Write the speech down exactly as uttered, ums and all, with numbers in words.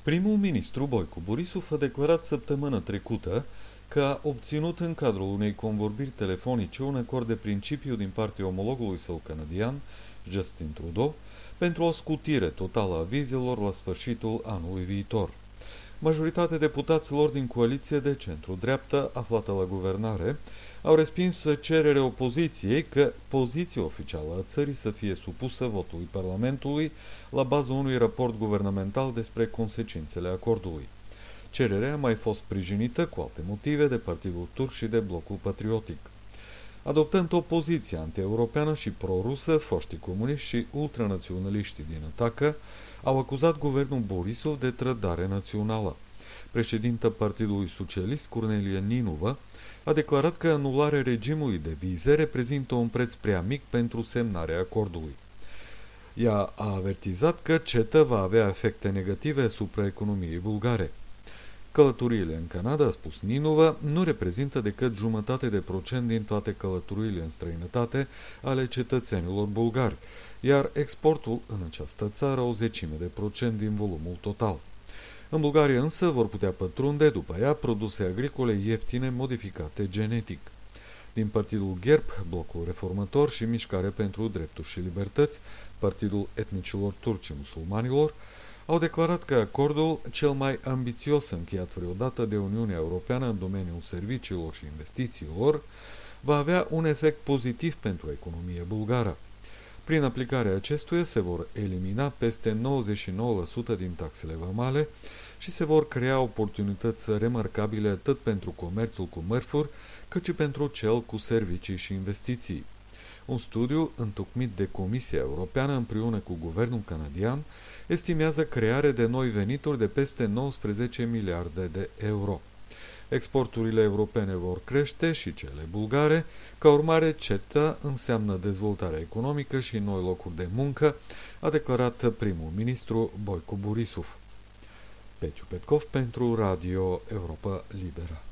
Primul ministru Boicu Borisov a declarat săptămâna trecută că a obținut în cadrul unei convorbiri telefonice un acord de principiu din partea omologului său canadian, Justin Trudeau, pentru o scutire totală a vizelor la sfârșitul anului viitor. Majoritatea deputaților din coaliție de centru-dreaptă aflată la guvernare au respins cererea opoziției că poziția oficială a țării să fie supusă votului Parlamentului la baza unui raport guvernamental despre consecințele acordului. Cererea a mai fost sprijinită cu alte motive de Partidul Turc și de Blocul Patriotic. Adoptând o poziție anti-europeană și pro-rusă, foștii comuniști și ultranaționaliștii din atacă au acuzat guvernul Borisov de trădare națională. Președinta Partidului Socialist, Cornelia Ninova, a declarat că anularea regimului de vize reprezintă un preț prea mic pentru semnarea acordului. Ea a avertizat că CETA va avea efecte negative asupra economiei bulgare. Călătoriile în Canada, a spus Ninova, nu reprezintă decât jumătate de procent din toate călătoriile în străinătate ale cetățenilor bulgari, iar exportul în această țară o zecime de procent din volumul total. În Bulgaria însă vor putea pătrunde, după ea, produse agricole ieftine modificate genetic. Din Partidul GERB, Blocul Reformator și Mișcare pentru Drepturi și Libertăți, Partidul Etnicilor Turci și Musulmanilor, au declarat că acordul, cel mai ambițios încheiat vreodată de Uniunea Europeană în domeniul serviciilor și investițiilor, va avea un efect pozitiv pentru economia bulgară. Prin aplicarea acestuia se vor elimina peste nouăzeci și nouă la sută din taxele vamale și se vor crea oportunități remarcabile atât pentru comerțul cu mărfuri, cât și pentru cel cu servicii și investiții. Un studiu întocmit de Comisia Europeană împreună cu guvernul canadian estimează crearea de noi venituri de peste nouăsprezece miliarde de euro. Exporturile europene vor crește și cele bulgare, ca urmare CETA înseamnă dezvoltare economică și noi locuri de muncă, a declarat primul ministru Boicu Borisov. Petiu Petkov pentru Radio Europa Liberă.